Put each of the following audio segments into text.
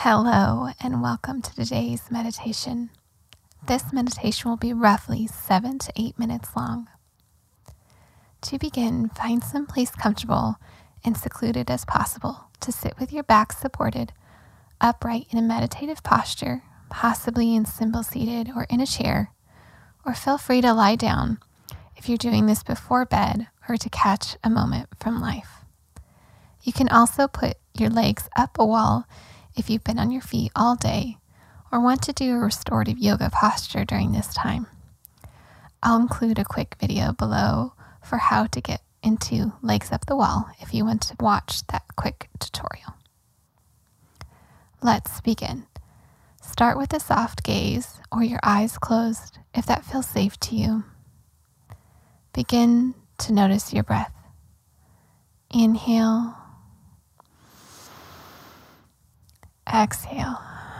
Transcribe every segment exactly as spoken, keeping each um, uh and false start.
Hello and welcome to today's meditation. This meditation will be roughly seven to eight minutes long. To begin, find some place comfortable and secluded as possible to sit with your back supported, upright in a meditative posture, possibly in simple seated or in a chair, or feel free to lie down if you're doing this before bed or to catch a moment from life. You can also put your legs up a wall if you've been on your feet all day or want to do a restorative yoga posture during this time. I'll include a quick video below for how to get into legs up the wall if you want to watch that quick tutorial. Let's begin. Start with a soft gaze or your eyes closed if that feels safe to you. Begin to notice your breath. Inhale. Exhale.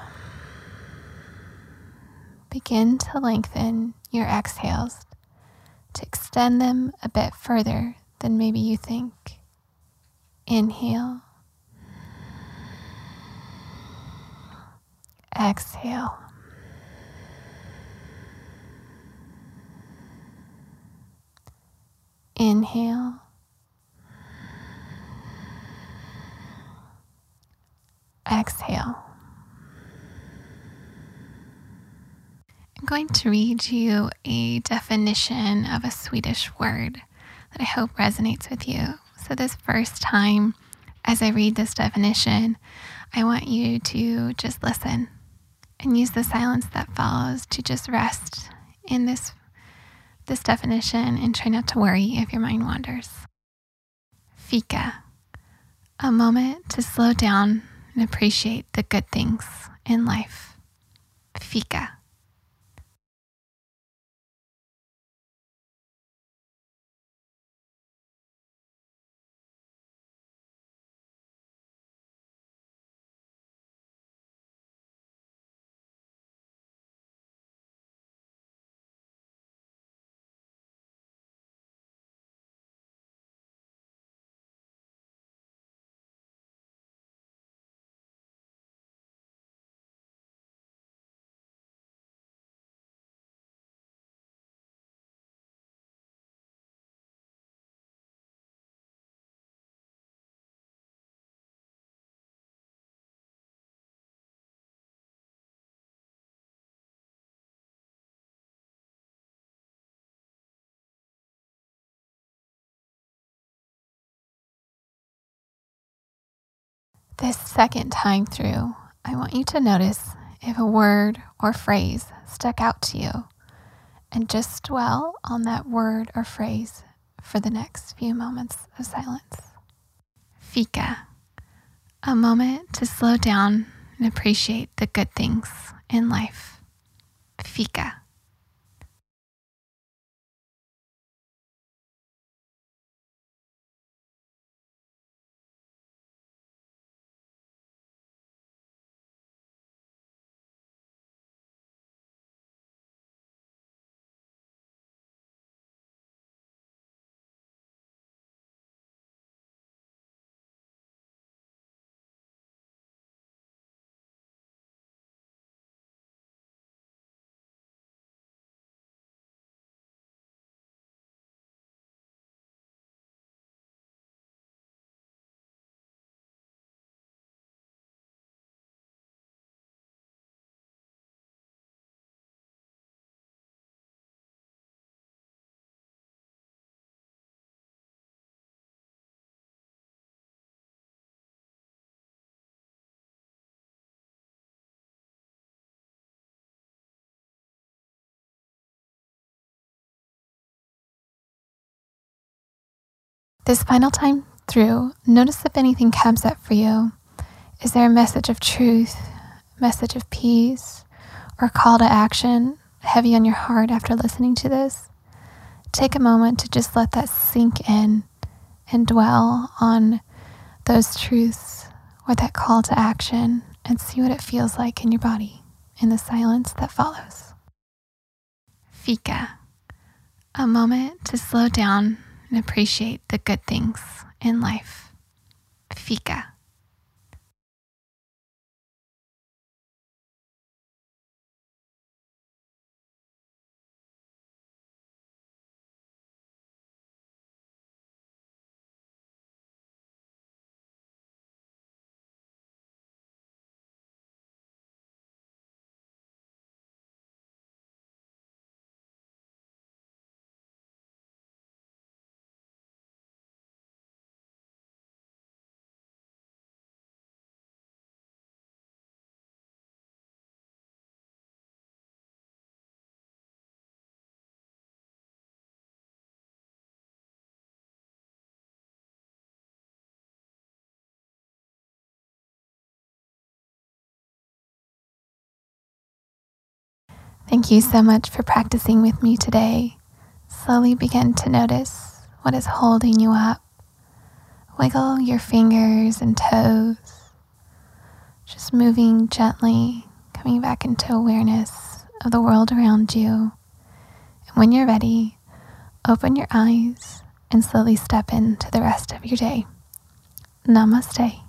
Begin to lengthen your exhales to extend them a bit further than maybe you think. Inhale. Exhale. Inhale. Exhale. I'm going to read you a definition of a Swedish word that I hope resonates with you. So this first time, as I read this definition, I want you to just listen and use the silence that follows to just rest in this, this definition and try not to worry if your mind wanders. Fika, a moment to slow down and appreciate the good things in life. Fika. This second time through, I want you to notice if a word or phrase stuck out to you and just dwell on that word or phrase for the next few moments of silence. Fika, a moment to slow down and appreciate the good things in life. Fika. This final time through, notice if anything comes up for you. Is there a message of truth, message of peace, or call to action heavy on your heart after listening to this? Take a moment to just let that sink in and dwell on those truths or that call to action and see what it feels like in your body in the silence that follows. Fika, a moment to slow down and appreciate the good things in life. Fika. Thank you so much for practicing with me today. Slowly begin to notice what is holding you up. Wiggle your fingers and toes, just moving gently, coming back into awareness of the world around you. And when you're ready, open your eyes and slowly step into the rest of your day. Namaste.